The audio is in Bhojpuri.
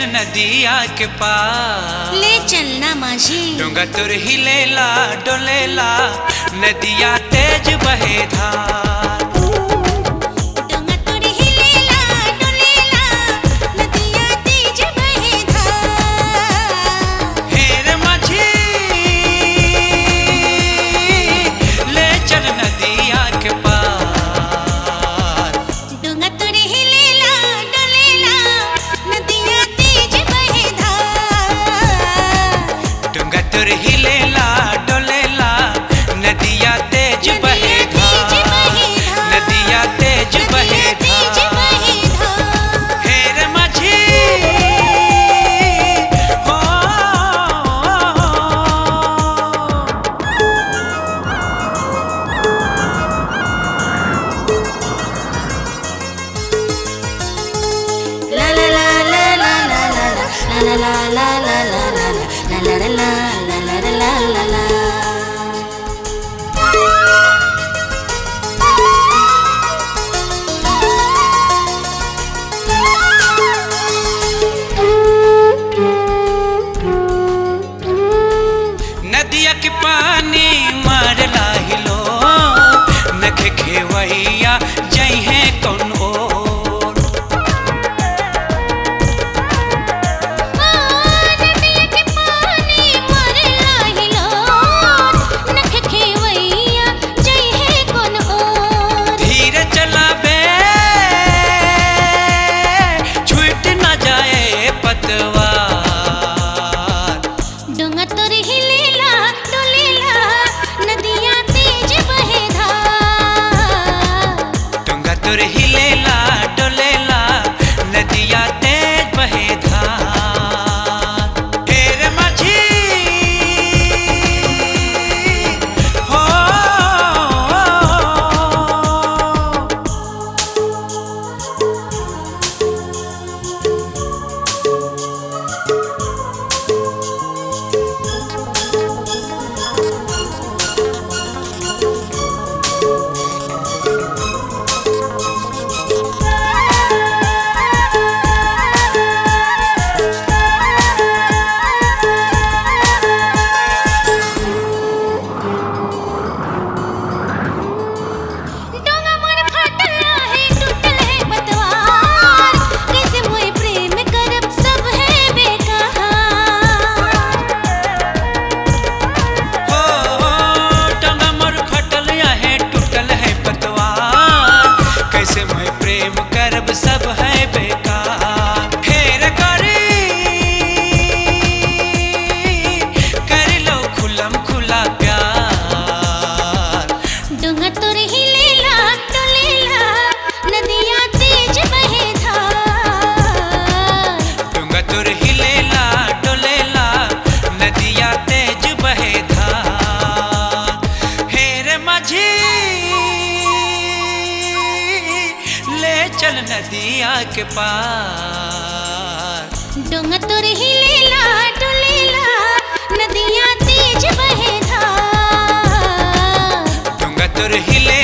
नदिया के पार। ले चलना माझी डोंगा तुर हिलेला डोलेला नदिया तेज बहे धार। तुर हिलेला डोलेला नदिया तेज बहे धार। नदिया तेज बहे धार। हेर माझी हो ला ला ला ला ला ला ला ला ला ला ला ला ला ला नदिया के पानी मारला हिलो नख खेवैया जइहे कौन ओर। नदिया के पानी मारला हिलो नख खेवैया जइहे कौन ओर। धीरे चलाबे छूट न जाए पतवार। डोंगा तोर हिलेला डोलेला नदिया तेज बहे धार। डोंगा तुर हिलेला डोलेला नदिया तेज बहे धार। हेर माझी हो करब सब है बेकार। फेर कर लो खुलम खुला प्यार। डोंगा तोर हिलेला डोलेला नदिया तेज बहे धार। डोंगा तुर हिलेला डोलेला नदिया तेज बहे धार। हेर माझी ले चल नदिया के पार। डोंगा तोर हिलेला डोलेला नदिया तेज बहे धार। डोंगा तुर हिले